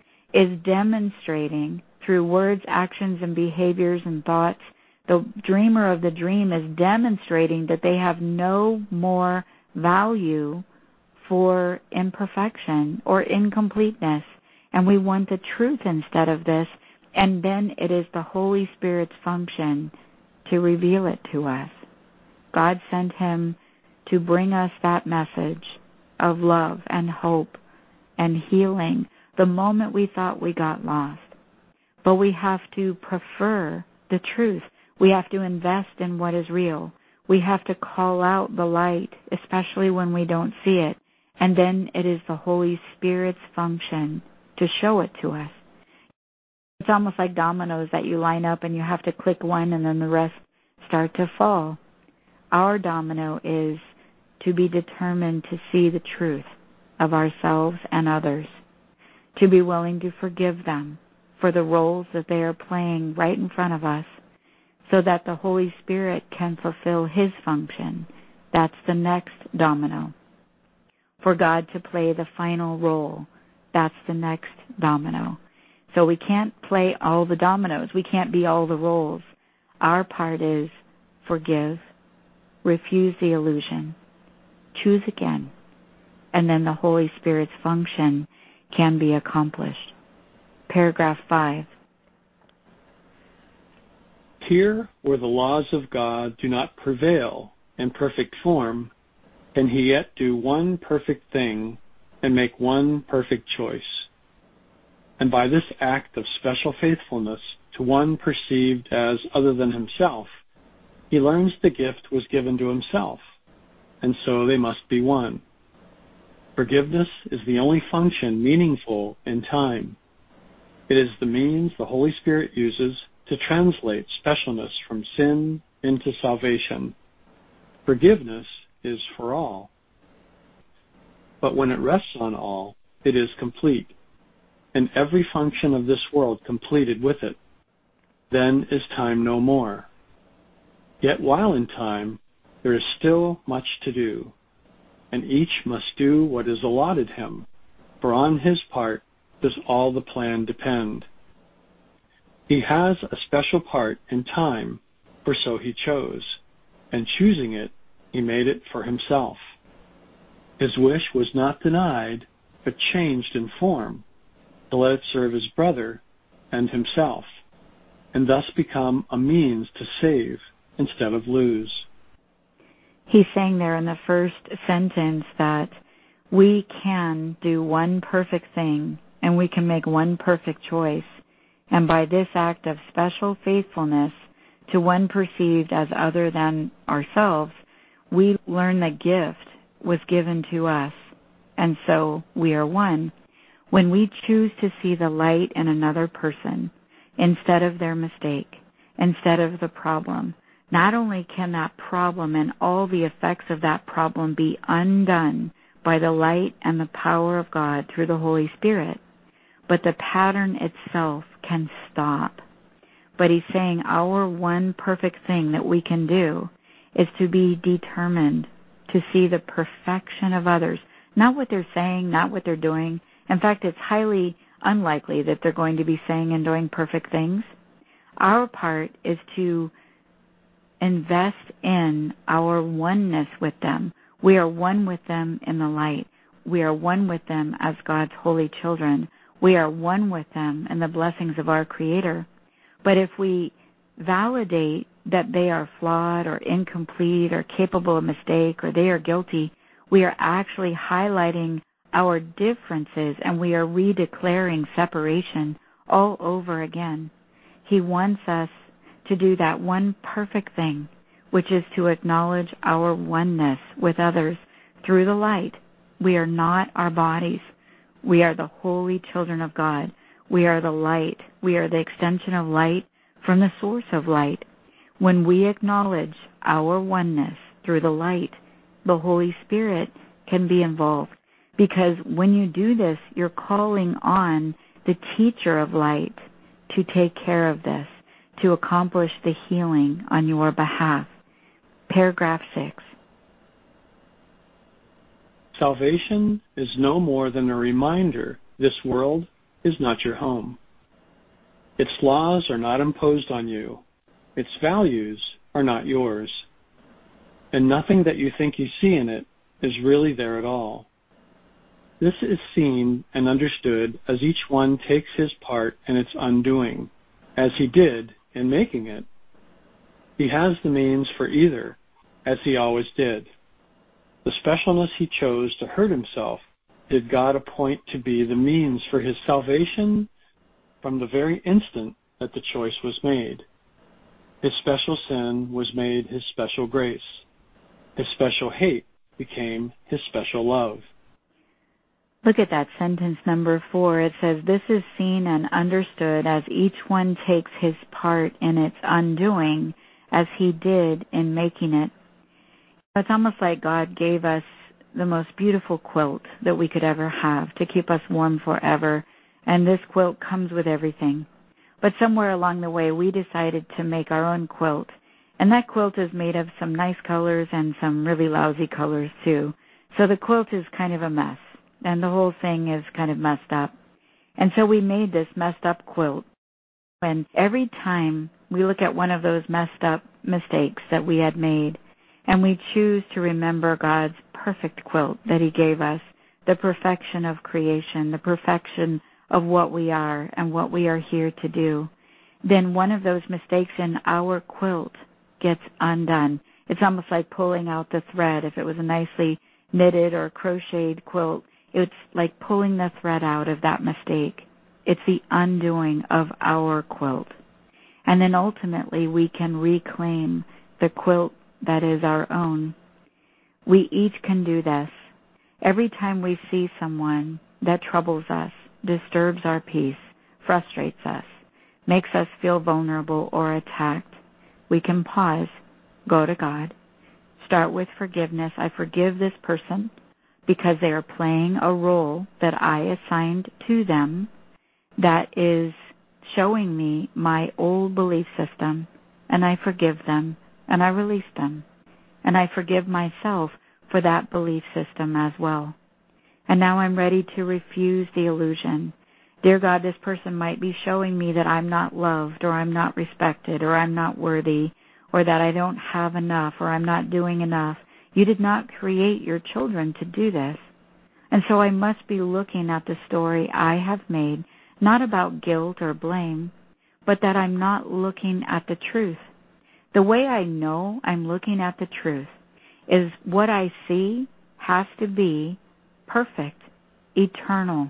is demonstrating through words, actions, and behaviors and thoughts. The dreamer of the dream is demonstrating that they have no more value for imperfection or incompleteness. And we want the truth instead of this. And then it is the Holy Spirit's function to reveal it to us. God sent him to bring us that message of love and hope and healing the moment we thought we got lost. But we have to prefer the truth. We have to invest in what is real. We have to call out the light, especially when we don't see it, And then it is the Holy Spirit's function to show it to us. It's almost like dominoes that you line up and you have to click one and then the rest start to fall. Our domino is to be determined to see the truth of ourselves and others, to be willing to forgive them for the roles that they are playing right in front of us, so that the Holy Spirit can fulfill His function. That's the next domino. For God to play the final role, that's the next domino. So we can't play all the dominoes. We can't be all the roles. Our part is forgive, refuse the illusion, choose again, and then the Holy Spirit's function can be accomplished. Paragraph five. Here, where the laws of God do not prevail in perfect form, can He yet do one perfect thing and make one perfect choice. And by this act of special faithfulness to one perceived as other than himself, He learns the gift was given to Himself, and so they must be one. Forgiveness is the only function meaningful in time. It is the means the Holy Spirit uses to translate specialness from sin into salvation. Forgiveness is for all. But when it rests on all, it is complete, and every function of this world completed with it. Then is time no more. Yet while in time, there is still much to do, and each must do what is allotted him, for on his part does all the plan depend. He has a special part in time, for so he chose, and choosing it, he made it for himself. His wish was not denied, but changed in form, to let it serve his brother and himself, and thus become a means to save instead of lose. He's saying there in the first sentence that we can do one perfect thing and we can make one perfect choice. And by this act of special faithfulness to one perceived as other than ourselves, we learn the gift was given to us, and so we are one. When we choose to see the light in another person instead of their mistake, instead of the problem, not only can that problem and all the effects of that problem be undone by the light and the power of God through the Holy Spirit, but the pattern itself can stop. But he's saying our one perfect thing that we can do is to be determined to see the perfection of others, not what they're saying, not what they're doing. In fact, it's highly unlikely that they're going to be saying and doing perfect things. Our part is to invest in our oneness with them. We are one with them in the light. We are one with them as God's holy children. We are one with them in the blessings of our Creator. But if we validate that they are flawed or incomplete or capable of mistake or they are guilty, we are actually highlighting our differences and we are redeclaring separation all over again. He wants us to do that one perfect thing, which is to acknowledge our oneness with others through the light. We are not our bodies. We are the holy children of God. We are the light. We are the extension of light from the source of light. When we acknowledge our oneness through the light, the Holy Spirit can be involved. Because when you do this, you're calling on the teacher of light to take care of this, to accomplish the healing on your behalf. Paragraph six. Salvation is no more than a reminder this world is not your home. Its laws are not imposed on you. Its values are not yours. And nothing that you think you see in it is really there at all. This is seen and understood as each one takes his part in its undoing, as he did in making it. He has the means for either, as he always did. The specialness he chose to hurt himself did God appoint to be the means for his salvation from the very instant that the choice was made. His special sin was made his special grace. His special hate became his special love. Look at that sentence number four. It says, this is seen and understood as each one takes his part in its undoing as he did in making it. It's almost like God gave us the most beautiful quilt that we could ever have to keep us warm forever, and this quilt comes with everything. But somewhere along the way, we decided to make our own quilt, and that quilt is made of some nice colors and some really lousy colors too. So the quilt is kind of a mess, and the whole thing is kind of messed up. And so we made this messed up quilt, and every time we look at one of those messed up mistakes that we had made, and we choose to remember God's perfect quilt that he gave us, the perfection of creation, the perfection of what we are and what we are here to do, then one of those mistakes in our quilt gets undone. It's almost like pulling out the thread. If it was a nicely knitted or crocheted quilt, it's like pulling the thread out of that mistake. It's the undoing of our quilt. And then ultimately we can reclaim the quilt that is our own. We each can do this. Every time we see someone that troubles us, disturbs our peace, frustrates us, makes us feel vulnerable or attacked, we can pause, go to God, start with forgiveness. I forgive this person because they are playing a role that I assigned to them that is showing me my old belief system, and I forgive them, and I release them, and I forgive myself for that belief system as well. And now I'm ready to refuse the illusion. Dear God, this person might be showing me that I'm not loved, or I'm not respected, or I'm not worthy, or that I don't have enough, or I'm not doing enough. You did not create your children to do this. And so I must be looking at the story I have made, not about guilt or blame, but that I'm not looking at the truth. The way I know I'm looking at the truth is what I see has to be perfect, eternal,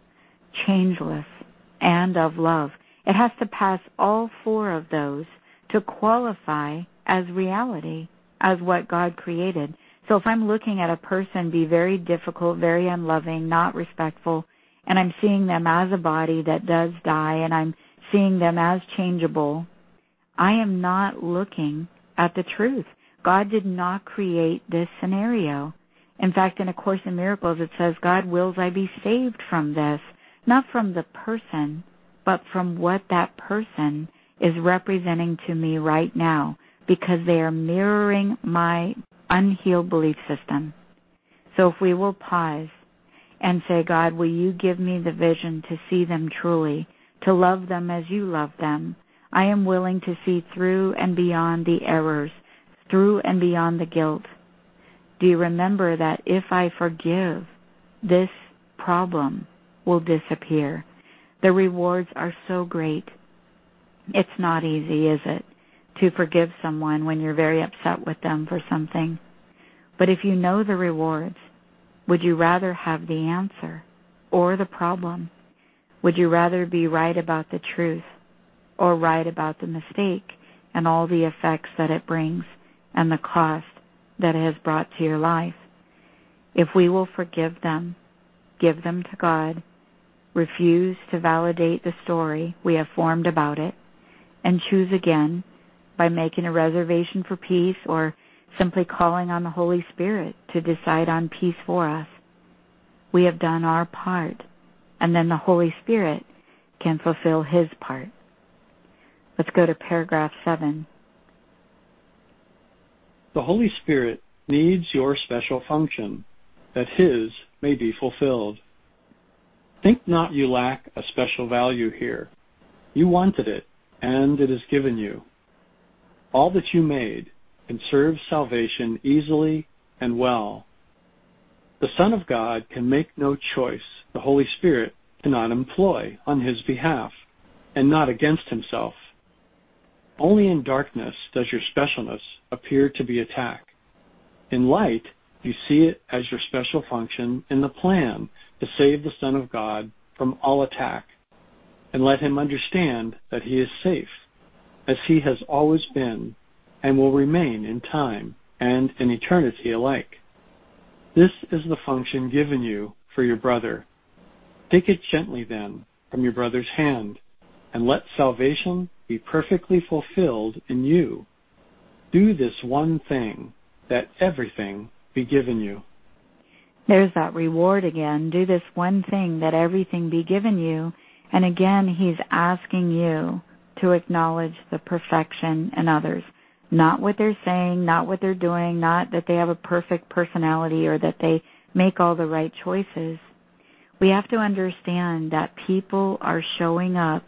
changeless, and of love. It has to pass all four of those to qualify as reality, as what God created. So if I'm looking at a person be very difficult, very unloving, not respectful, and I'm seeing them as a body that does die, and I'm seeing them as changeable, I am not looking at the truth. God did not create this scenario. In fact, in A Course in Miracles, it says, God wills I be saved from this, not from the person, but from what that person is representing to me right now, because they are mirroring my unhealed belief system. So if we will pause and say, God, will you give me the vision to see them truly, to love them as you love them? I am willing to see through and beyond the errors, through and beyond the guilt. Do you remember that if I forgive, this problem will disappear? The rewards are so great. It's not easy, is it, to forgive someone when you're very upset with them for something? But if you know the rewards, would you rather have the answer or the problem? Would you rather be right about the truth or right about the mistake and all the effects that it brings and the cost that it has brought to your life? If we will forgive them, give them to God, refuse to validate the story we have formed about it, and choose again by making a reservation for peace or simply calling on the Holy Spirit to decide on peace for us, we have done our part, and then the Holy Spirit can fulfill his part. Let's go to paragraph seven. The Holy Spirit needs your special function, that his may be fulfilled. Think not you lack a special value here. You wanted it, and it is given you. All that you made can serve salvation easily and well. The Son of God can make no choice the Holy Spirit cannot employ on his behalf, and not against himself. Only in darkness does your specialness appear to be attacked. In light, you see it as your special function in the plan to save the Son of God from all attack, and let him understand that he is safe, as he has always been and will remain in time and in eternity alike. This is the function given you for your brother. Take it gently then from your brother's hand, and let salvation be perfectly fulfilled in you. Do this one thing, that everything be given you. There's that reward again. Do this one thing, that everything be given you. And again, he's asking you to acknowledge the perfection in others. Not what they're saying, not what they're doing, not that they have a perfect personality or that they make all the right choices. We have to understand that people are showing up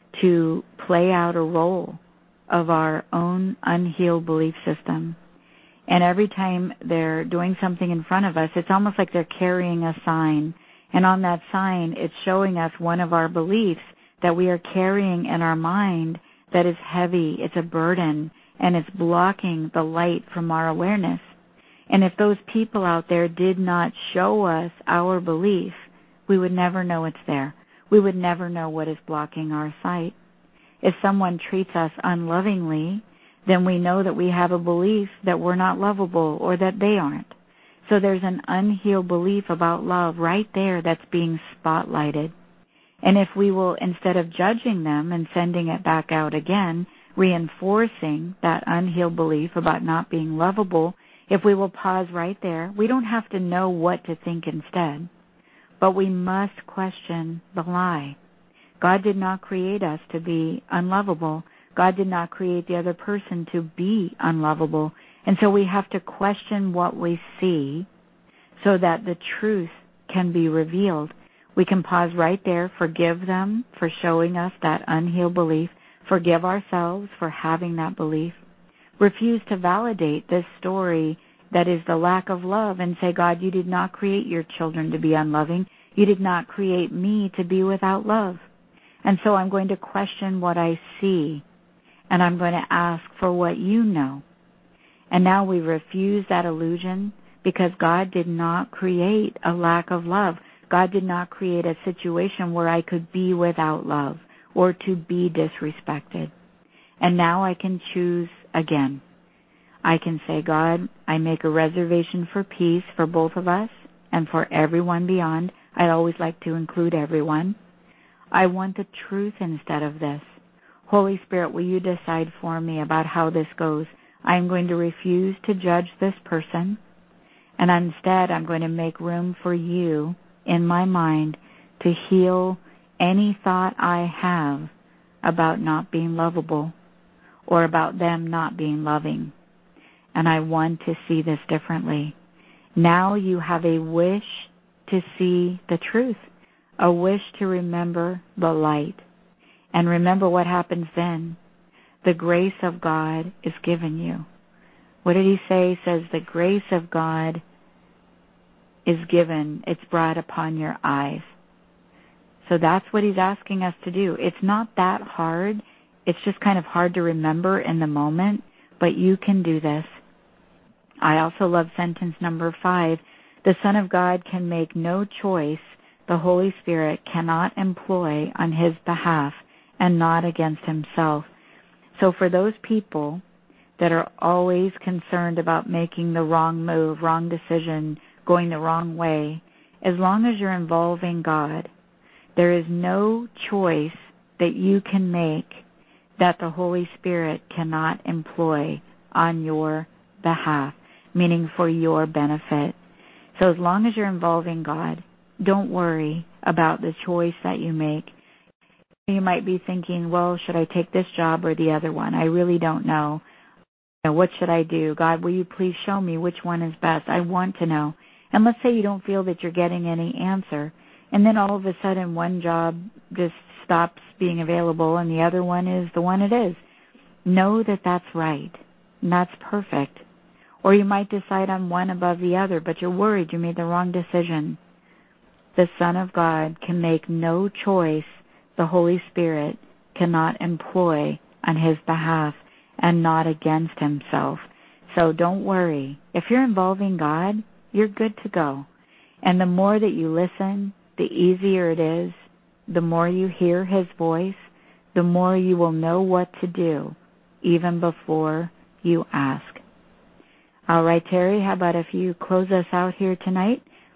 to play out a role of our own unhealed belief system. And every time they're doing something in front of us, it's almost like they're carrying a sign. And on that sign, it's showing us one of our beliefs that we are carrying in our mind that is heavy, it's a burden, and it's blocking the light from our awareness. And if those people out there did not show us our belief, we would never know it's there. We would never know what is blocking our sight. If someone treats us unlovingly, then we know that we have a belief that we're not lovable or that they aren't. So there's an unhealed belief about love right there that's being spotlighted. And if we will, instead of judging them and sending it back out again, reinforcing that unhealed belief about not being lovable, if we will pause right there, we don't have to know what to think instead. But we must question the lie. God did not create us to be unlovable. God did not create the other person to be unlovable. And so we have to question what we see so that the truth can be revealed. We can pause right there, forgive them for showing us that unhealed belief, forgive ourselves for having that belief, refuse to validate this story that is the lack of love and say, God, you did not create your children to be unloving. You did not create me to be without love. And so I'm going to question what I see, and I'm going to ask for what you know. And now we refuse that illusion because God did not create a lack of love. God did not create a situation where I could be without love or to be disrespected. And now I can choose again. I can say, God, I make a reservation for peace for both of us and for everyone beyond. I always like to include everyone. I want the truth instead of this. Holy Spirit, will you decide for me about how this goes? I'm going to refuse to judge this person, and instead I'm going to make room for you in my mind to heal any thought I have about not being lovable or about them not being loving. And I want to see this differently. Now you have a wish to see the truth, a wish to remember the light. And remember what happens then. The grace of God is given you. What did he say? He says the grace of God is given. It's brought upon your eyes. So that's what he's asking us to do. It's not that hard. It's just kind of hard to remember in the moment, but you can do this. I also love sentence number five. The Son of God can make no choice the Holy Spirit cannot employ on his behalf and not against himself. So for those people that are always concerned about making the wrong move, wrong decision, going the wrong way, as long as you're involving God, there is no choice that you can make that the Holy Spirit cannot employ on your behalf, meaning for your benefit. So as long as you're involving God, don't worry about the choice that you make. You might be thinking, well, should I take this job or the other one? I really don't know. You know, what should I do? God, will you please show me which one is best? I want to know. And let's say you don't feel that you're getting any answer, and then all of a sudden one job just stops being available and the other one is the one it is. Know that that's right, and that's perfect. Or you might decide on one above the other, but you're worried you made the wrong decision. The Son of God can make no choice the Holy Spirit cannot employ on his behalf and not against himself. So don't worry. If you're involving God, you're good to go. And the more that you listen, the easier it is. The more you hear his voice, the more you will know what to do, even before you ask. All right, Terry, how about if you close us out here tonight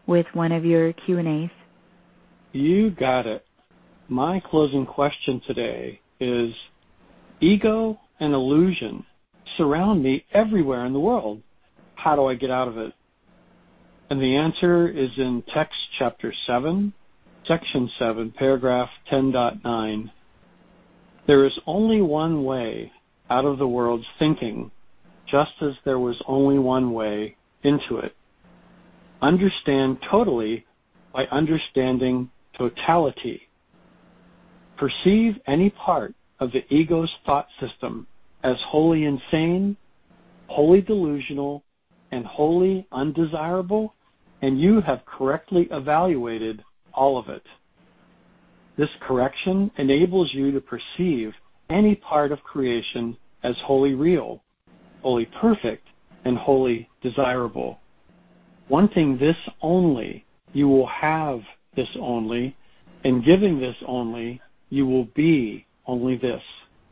with one of your Q and A's? You got it. My closing question today is, ego and illusion surround me everywhere in the world. How do I get out of it? And the answer is in text chapter seven, section seven, paragraph ten point nine. There is only one way out of the world's thinking, just as there was only one way into it. Understand totally by understanding totality. Perceive any part of the ego's thought system as wholly insane, wholly delusional, and wholly undesirable, and you have correctly evaluated all of it. This correction enables you to perceive any part of creation as wholly real, wholly perfect, and wholly desirable. Wanting this only, you will have this only, and giving this only, you will be only this.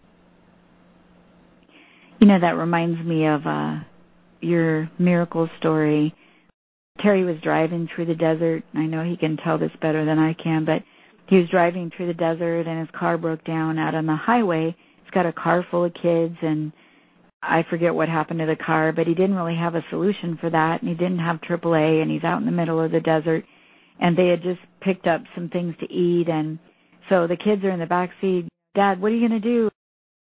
You know, that reminds me of uh, your miracle story. Terry was driving through the desert. I know he can tell this better than I can, but he was driving through the desert and his car broke down out on the highway. He's got a car full of kids, and I forget what happened to the car, but he didn't really have a solution for that, and he didn't have triple A, and he's out in the middle of the desert, and they had just picked up some things to eat, and so the kids are in the back seat. Dad, what are you going to do?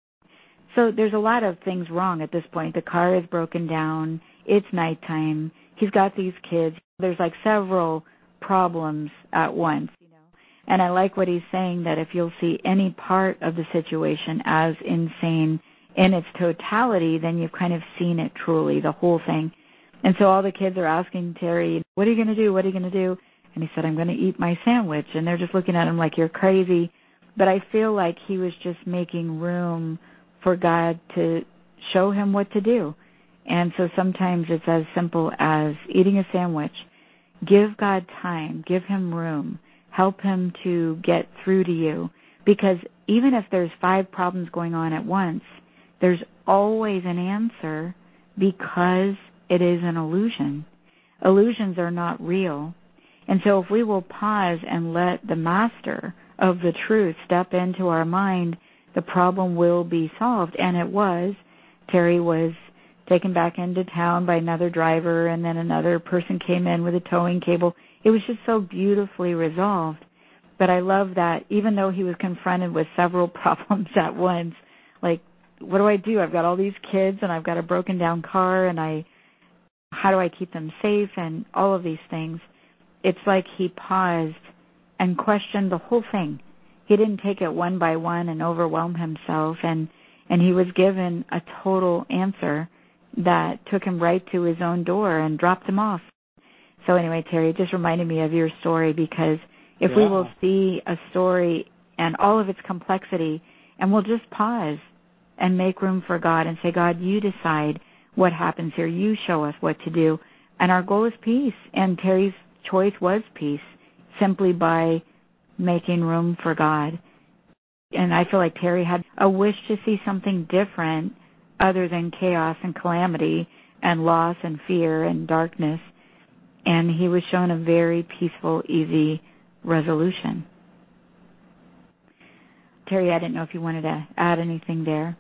So there's a lot of things wrong at this point. The car is broken down. It's nighttime. He's got these kids. There's like several problems at once, you know. And I like what he's saying, that if you'll see any part of the situation as insane in its totality, then you've kind of seen it truly, the whole thing. And so all the kids are asking Terry, what are you going to do? What are you going to do? And he said, I'm going to eat my sandwich. And they're just looking at him like, you're crazy. But I feel like he was just making room for God to show him what to do. And so sometimes it's as simple as eating a sandwich. Give God time. Give him room. Help him to get through to you. Because even if there's five problems going on at once, there's always an answer, because it is an illusion. Illusions are not real. And so if we will pause and let the master of the truth step into our mind, the problem will be solved. And it was. Terry was taken back into town by another driver, and then another person came in with a towing cable. It was just so beautifully resolved. But I love that even though he was confronted with several problems at once, like, what do I do? I've got all these kids, and I've got a broken down car, and I, how do I keep them safe, and all of these things. It's like he paused and questioned the whole thing. He didn't take it one by one and overwhelm himself, and, and he was given a total answer that took him right to his own door and dropped him off. So anyway, Terry, it just reminded me of your story, because if yeah. we will see a story and all of its complexity, and we'll just pause and make room for God and say, God, you decide what happens here. You show us what to do. And our goal is peace. And Terry's choice was peace, simply by making room for God. And I feel like Terry had a wish to see something different other than chaos and calamity and loss and fear and darkness. And he was shown a very peaceful, easy resolution. Terry, I didn't know if you wanted to add anything there.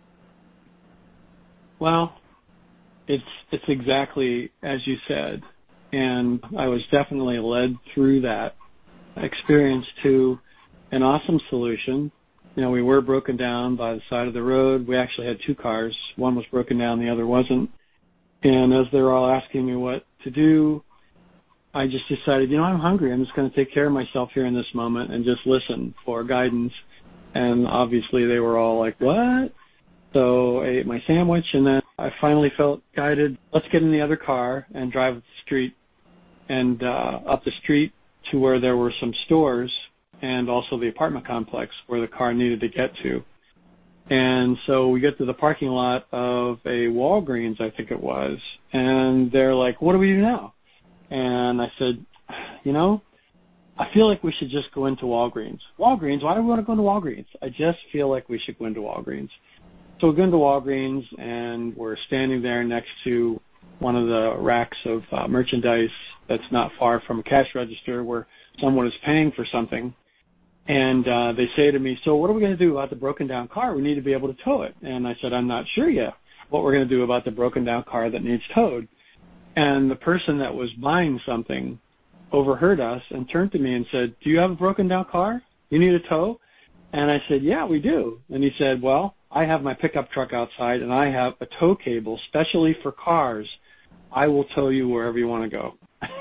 Well, it's it's exactly as you said, and I was definitely led through that experience to an awesome solution. You know, we were broken down by the side of the road. We actually had two cars. One was broken down, the other wasn't. And as they were all asking me what to do, I just decided, you know, I'm hungry. I'm just going to take care of myself here in this moment and just listen for guidance. And obviously they were all like, what? So I ate my sandwich, and then I finally felt guided. Let's get in the other car and drive up the street and uh, up the street to where there were some stores and also the apartment complex where the car needed to get to. And so we get to the parking lot of a Walgreens, I think it was, and they're like, what do we do now? And I said, you know, I feel like we should just go into Walgreens. Walgreens? Why do we want to go into Walgreens? I just feel like we should go into Walgreens. So we go into Walgreens, and we're standing there next to one of the racks of uh, merchandise that's not far from a cash register where someone is paying for something. And uh, they say to me, so what are we going to do about the broken down car? We need to be able to tow it. And I said, I'm not sure yet what we're going to do about the broken down car that needs towed. And the person that was buying something overheard us and turned to me and said, do you have a broken down car? You need a tow? And I said, yeah, we do. And he said, well, I have my pickup truck outside and I have a tow cable specially for cars. I will tow you wherever you want to go.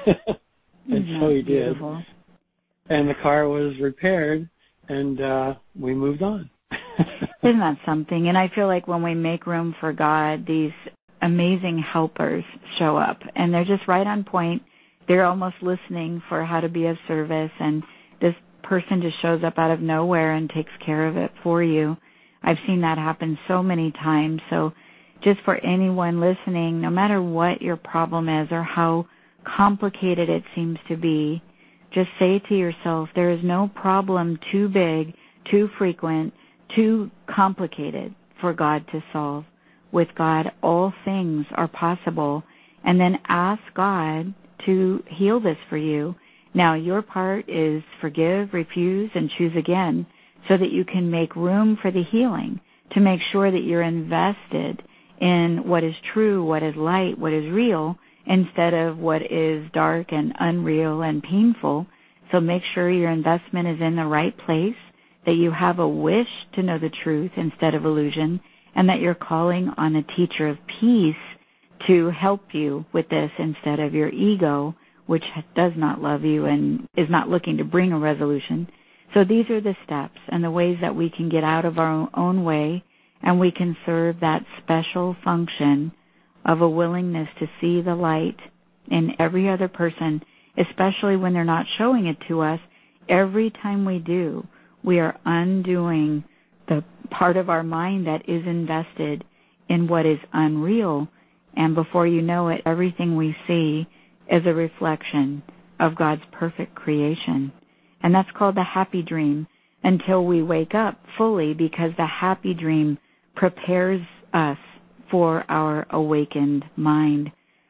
And mm-hmm. so he did. Beautiful. And the car was repaired, and uh, we moved on. Isn't that something? And I feel like when we make room for God, these amazing helpers show up, and they're just right on point. They're almost listening for how to be of service, and this person just shows up out of nowhere and takes care of it for you. I've seen that happen so many times. So just for anyone listening, no matter what your problem is or how complicated it seems to be, just say to yourself, there is no problem too big, too frequent, too complicated for God to solve. With God, all things are possible. And then ask God to heal this for you. Now, your part is forgive, refuse, and choose again so that you can make room for the healing, to make sure that you're invested in what is true, what is light, what is real, instead of what is dark and unreal and painful. So make sure your investment is in the right place, that you have a wish to know the truth instead of illusion, and that you're calling on a teacher of peace to help you with this instead of your ego, which does not love you and is not looking to bring a resolution. So these are the steps and the ways that we can get out of our own way, and we can serve that special function of a willingness to see the light in every other person, especially when they're not showing it to us. Every time we do, we are undoing the part of our mind that is invested in what is unreal, and before you know it, everything we see is a reflection of God's perfect creation. And that's called the happy dream until we wake up fully, because the happy dream prepares us for our awakened mind.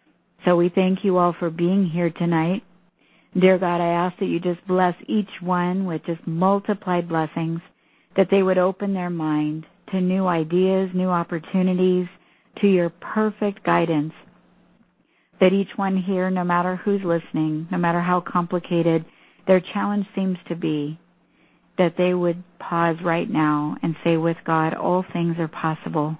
So we thank you all for being here tonight. Dear God, I ask that you just bless each one with just multiplied blessings, that they would open their mind to new ideas, new opportunities, to your perfect guidance, that each one here, no matter who's listening, no matter how complicated their challenge seems to be, that they would pause right now and say, with God, all things are possible.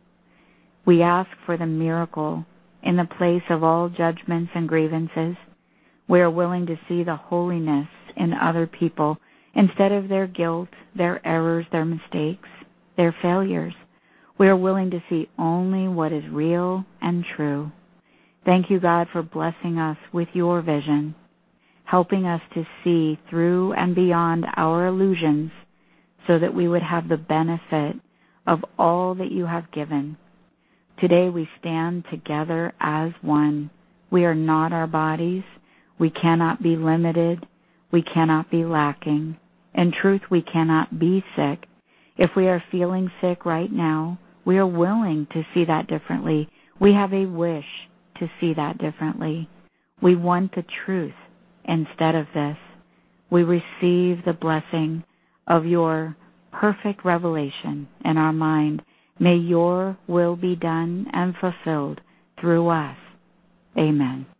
We ask for the miracle in the place of all judgments and grievances. We are willing to see the holiness in other people instead of their guilt, their errors, their mistakes, their failures. We are willing to see only what is real and true. Thank you, God, for blessing us with your vision, helping us to see through and beyond our illusions so that we would have the benefit of all that you have given. Today we stand together as one. We are not our bodies. We cannot be limited. We cannot be lacking. In truth, we cannot be sick. If we are feeling sick right now, we are willing to see that differently. We have a wish to see that differently. We want the truth instead of this. We receive the blessing of your perfect revelation in our mind. May your will be done and fulfilled through us. Amen.